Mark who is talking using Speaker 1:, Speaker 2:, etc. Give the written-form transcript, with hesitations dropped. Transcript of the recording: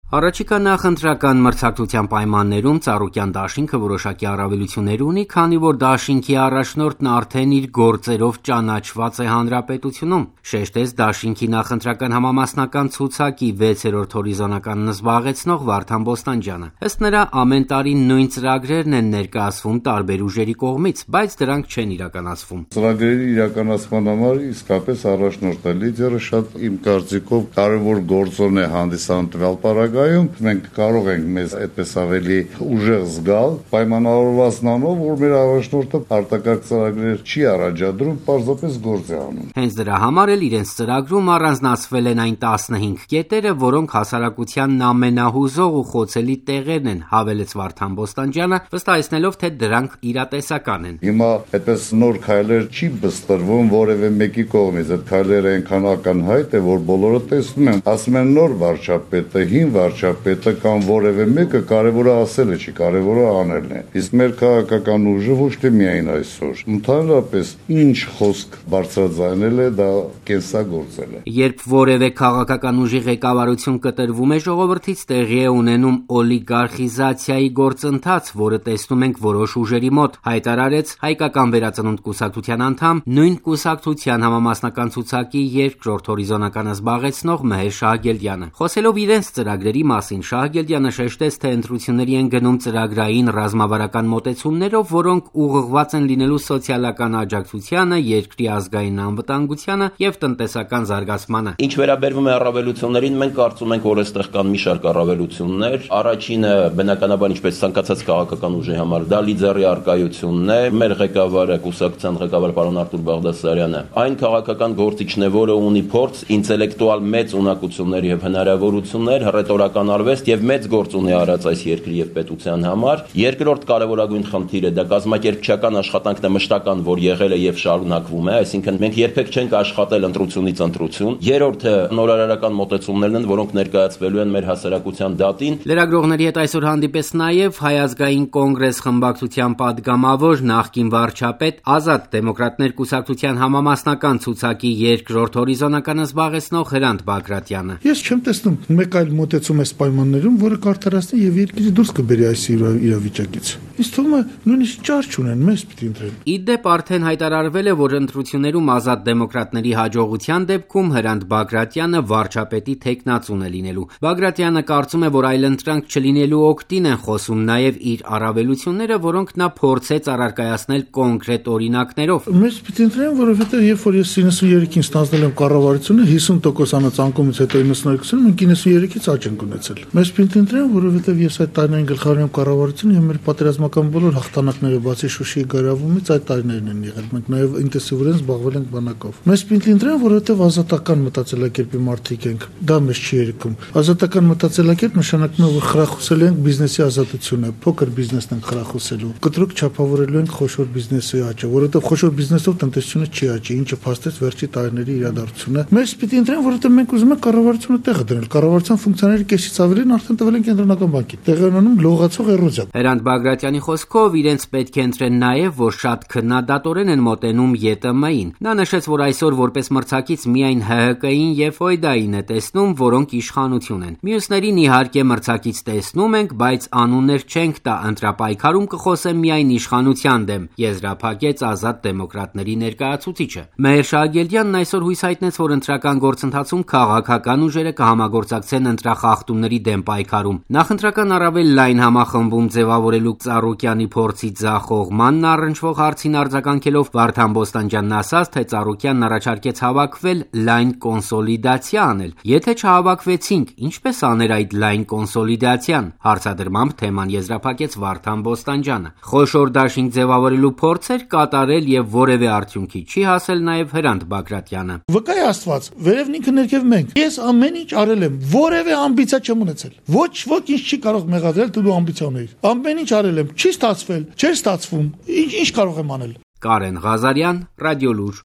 Speaker 1: Առաջիկա նախընտրական մրցակցության պայմաններում Ծառուկյան դաշինքը որոշակի առավելություններ ունի, քանի որ դաշինքի առաջնորդն արդեն իր գործերով ճանաչված է հանրապետությունում, շեշտեց դաշինքի նախընտրական համամասնական ցուցակի 6-րդ հորիզոնականն զբաղեցնող Վարդան Բոստանջյանը։ Ըստ նրա, ամեն տարի նույն ծրագրերն են ներկայացվում տարբեր ուժերի կողմից, բայց դրանք չեն իրականացվում։
Speaker 2: Ծրագրերի իրականացման համար իսկապես առաջնորդը լիդերը շատ իմ կարծիքով կարևոր գործոն է հանդիսանում տվյալ մենք կարող ենք մեզ այդպես ավելի ուժեղ զգալ, պայմանավորված նամով, որ մեր առաջնորդը արտակարգ ծրագրեր չի առաջադրում, պարզապես գործ է անում։
Speaker 1: Հենց դրա համար էլ իրենց ծրագրում առանձնացվել են այն 15 կետերը, որոնք հասարակությանն ամենահուզող ու խոցելի տեղերն են, հավելեց Վարդան Բոստանջյանը, վստահեցնելով, թե դրանք իրատեսական են։
Speaker 2: Հիմա այդպես նոր քայլեր չի բստրվում որևէ մեկի կողմից, այդ քայլերը այնքան ակնհայտ է, որ բոլորը տեսնում են, ասում են նոր վարչապետը, հին վարչապետը կամ որևէ մեկը կարևորը ասելը չի, կարևորը անելն է։ Իսկ մեր քաղաքական ուժը ոչ թե միայն այսօր, ընդհանրապես ինչ խոսք բարձրաձայնել է, դա կենսագործել է։
Speaker 1: Երբ որևէ քաղաքական ուժի ղեկավարություն կտրվում է ժողովրդից, տեղի է ունենում օլիգարխիզացիայի գործընթաց, որը տեսնում ենք որոշ ուժերի մոտ, հայտարարեց Հայկական վերածնունդ կուսակցության անդամ, նույն կուսակցության համամասնական ցուցակի 2-րդ հորիզոնականը զբաղեցնող Մհեր Շահագելդյանը։ Խոսելով իրենց ծրագրերի մասին, Շահագելդյանը շեշտեց, թե ընտրությունների են գնում ծրագրային ռազմավարական մոտեցումներով, որոնք ուղղված են լինելու սոցիալական աջակցությանը, երկրի ազգային անվտանգությանը եւ տնտեսական զարգացմանը։
Speaker 3: Ինչ վերաբերվում է առավելություններին, մենք կարծում ենք, որ այստեղ կան մի շարք առավելություններ։ Առաջինը, բնականաբար, ինչպես ցանկացած քաղաքական ուժի համար, դա լիդերի արկայությունն է։ Մեր ղեկավարը, կուսակցության ղեկավար պարոն Արտուր Բաղդասարյանը, այն քաղաքական գործիչն է, որը ունի փորձ, ինտելեկտուալ մեծ ունակություններ եւ հնարավորություններ, ռետորական արվեստ եւ մեծ գործ ունի արած այս երկրի եւ պետության համար։ Երկրորդ կարևորագույն խնդիրը դա կազմակերպչական աշխատանքն է, մշտական, որ եղել է եւ շարունակվում է, այսինքն մենք երբեք չենք աշխատել ընտրությունից ընտրություն։ Երրորդը նորարարական մոտեցումներն են, որոնք ներկայացվելու են մեր հասարակության դատին։
Speaker 1: Լրագրողների հետ այսօր հանդիպես նաեւ Հայ ազգային կոնգրես խմբակցության падգամավոր նախկին վարչապետ Ազատ դեմոկրատներ կուսակցության համամասնական ցուցակի 2-րդ հորիզոնականը զբաղեցնող Հրանտ Բագրատյանը։
Speaker 4: Ես չեմ տեսնում մեկ այլ մոտեցում այս պայմաններում, որը կարդարացնի եւ երկրի դուրս կբերի այս իրավիճակից։ Ինձ թվում է նույնիսկ ճար չունեն, մեզ պիտի ընտրեն։
Speaker 1: Իդեպ արդեն հայտարարվել է, որ ընտրություններում Ազատ դեմոկրատների հաջողության դեպքում Հրանտ Բագրատյանը վարչապետի թեկնածուն է լինելու։ Բագրատյանը կարծում է, որ այլընտրանք չլինելու օգտին են խոսում նաեւ իր առավելությունները, որոնք նա փորձեց առարկայացնել կոնկրետ օրինակներով։
Speaker 4: Մեզ պիտի ընտրեն, որովհետեւ երբ որ ես 93-ին ստանձնել եմ կառավարությունը, 50% անկումից հետո 92-ին մենք 93-ից աճ ենք ունեցել։ Մեզ պիտի ընտրեն, որովհետեւ ես այդ տարիներին գլխավորում եմ կառավարությունը եւ մեր պատերազմական բոլոր հաղթանակները բացի Շուշիի գրավումից այդ տարիներն են եղել։ Մենք նաեւ ինտենսիվորեն զբաղվել ենք բանակով։ Մեզ պիտի ընտրեն, որովհետեւ ազատական մտածելակերպի մարդիկ ենք։ Դա մեզ չի երիկում։ Ազատական մտածելակերպ նշանակում է, որ խրախուսելու ենք բիզնեսի ազատությունը, փոքր բիզնեսն ենք խրախուսելու։ Կտրուկ չափավորելու ենք խոշոր բիզնեսի աճը, որովհետեւ խոշոր բիզնեսով տնտեսությունը չի աճի, ինչը փաստեց վերջի տարիների իրադարձությունը։ Մեզ պիտի ընտրեն, որովհետեւ մենք ուզում ենք կառավարությունը տեղը դնել։ Կառավարության ֆունկցիաների կեսից ավելին արդեն տվել են կենտրոնական բանկին։ Տեղի ունենում լողացող էրոզիա։
Speaker 1: Հրանտ Բագրատյանի խոսքով իրենց պետք է ընտրեն նաև, որ շատ քննադատորեն են մոտենում ԵՏՄ-ին։ Նա նշեց, որ այսօր որպես մրցակից միայն ՀՀԿ-ին եւ ՕԻԴ-ին է տեսնում, որոնք իշխանություն են։ Մյուսներին իհարկե մրցակից տեսնում ենք, բայց անուններ չենք տա, ընտրապայքարում կխոսեմ միայն իշխանության դեմ, եզրափակեց Ազատ դեմոկրատների ներկայացուցիչը։ Մհեր Շահագելդյանն այսօր հույս հայտնեց, որ ընտրական գործընթացում քաղաքական ուժերը կհամագործակցեն ընտրախախտումների դեմ պայքարում։ Նախընտրական առավել լայն համախմբում ձևավորելու Ծառուկյանի փորձի ձախողմանն առնչվող հարցին արձագանքելով Վարդան Բոստանջյանն ասաց, թե Ծառուկյանն առաջարկեց հավաքվել լայն կոնսոլիդացիա անել։ Եթե չհավաքվեցինք, ինչպես աներ այդ լայն կոնսոլիդացիան։ Հարցադրմամբ թեման եզրափակեց Վարդան Բոստանջյանը։ Խոշոր դաշինք ձևավորելու փորձեր կատարել եւ որևէ արդյունքի չի հասել նաեւ Հրանտ Բագրատյանը։
Speaker 4: Վկայ Աստված, վերևն ինքը ներքև մենք։ Ես ամեն ինչ արել եմ, որևէ ամբիցիա չեմ ունեցել։ Ոչ ինչ չի կարող մեղադրել, դու ամբիցիա ունեիր։ Ամեն ինչ արել եմ, չի ստացվել, չէր ստացվում։ Ինչ կարող եմ անել։
Speaker 1: Կարեն Ղազարյան, Ռադիոլուր։